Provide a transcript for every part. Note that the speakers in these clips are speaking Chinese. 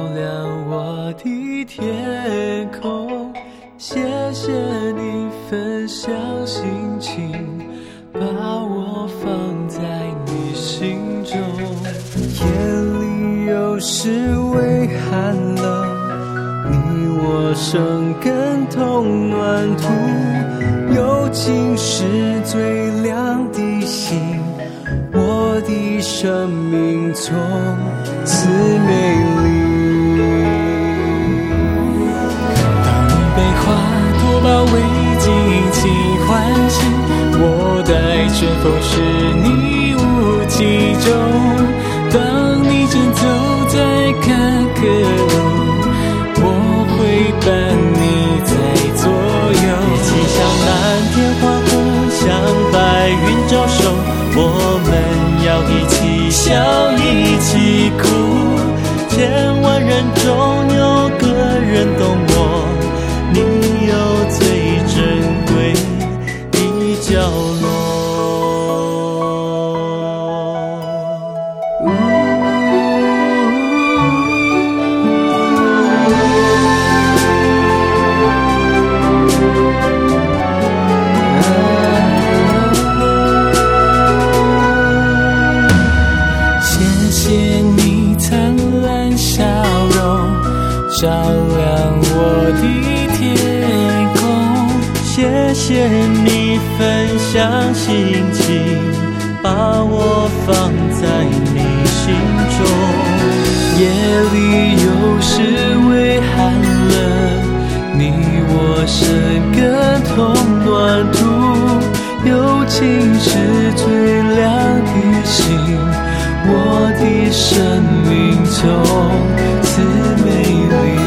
亮我的天空。谢谢你分享心情，把我放在你心中。夜里有时微寒冷，你我生根同暖土，友情是最亮的星，我的生命从此美丽。当你被花朵包围，尽情欢喜，我待春风是你雾气中。当你正走在坎坷路，我会伴你在左右。一起向蓝天欢呼，向白云招手，我们要一起笑一起哭。千万人中有个人懂我，你有最珍贵的角落。照亮我的天空，谢谢你分享心情，把我放在你心中。夜里有时微寒冷，你我生根同暖土，友情是最亮的星，我的生命从此美丽。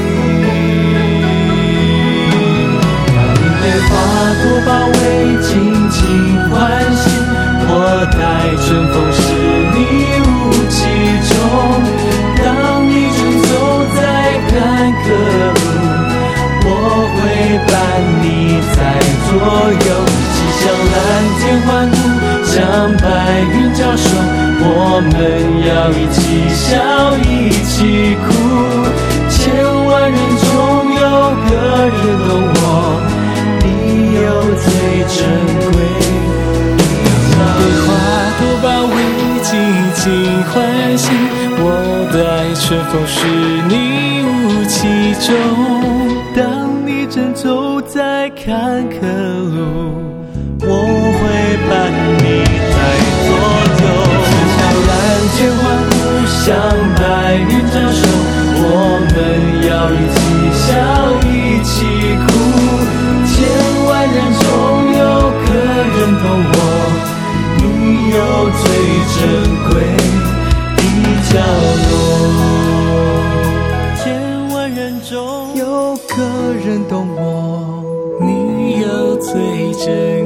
当你被花朵包围，尽情欢喜，我待春风是你雾气中。当你正走在坎坷路，我会伴你在左右。一起向蓝天欢呼，向白云招手，我们要一起笑一起哭。千万人中有个人懂我，你有最珍贵的被花朵包围，尽情欢喜，我待春风是你雾气中。当你正走在坎坷路，我会伴你在左右。向蓝天欢呼，向白云招手，我们要一起笑一起哭。千万人中有个人懂我，你有最珍贵的角落。千万人中有个人懂我，你有最珍贵